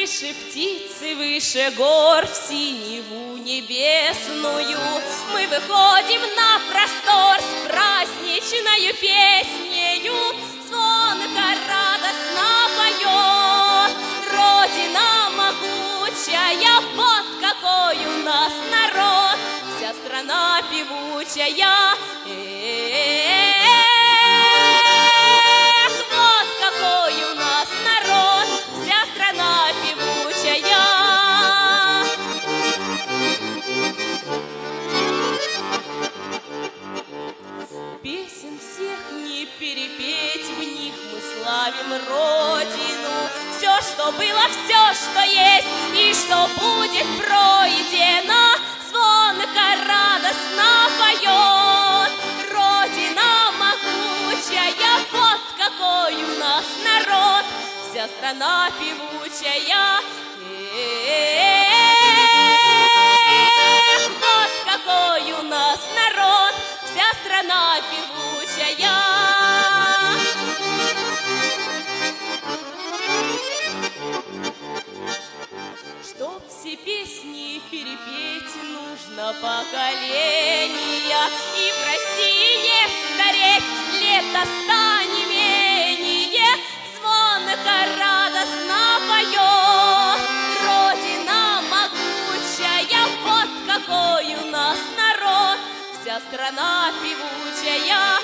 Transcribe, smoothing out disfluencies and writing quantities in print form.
Выше птицы, выше гор, в синеву небесную мы выходим на простор с праздничною песнею. Звонко радостно поет Родина могучая, вот какой у нас народ, вся страна певучая. Вот какой у нас народ, вся страна певучая. Песен всех не перепеть, в них мы славим Родину. Все, что было, все, что есть и что будет пройдено, звонко радостно поет Родина могучая, вот какой у нас народ, вся страна певучая. Вот какой у нас народ, вся страна певучая. Чтоб все песни перепеть, нужно поколения, и в России не стареть, лето станет менее. Звонко радостно поет Родина могучая, вот какой у нас народ, вся страна певучая.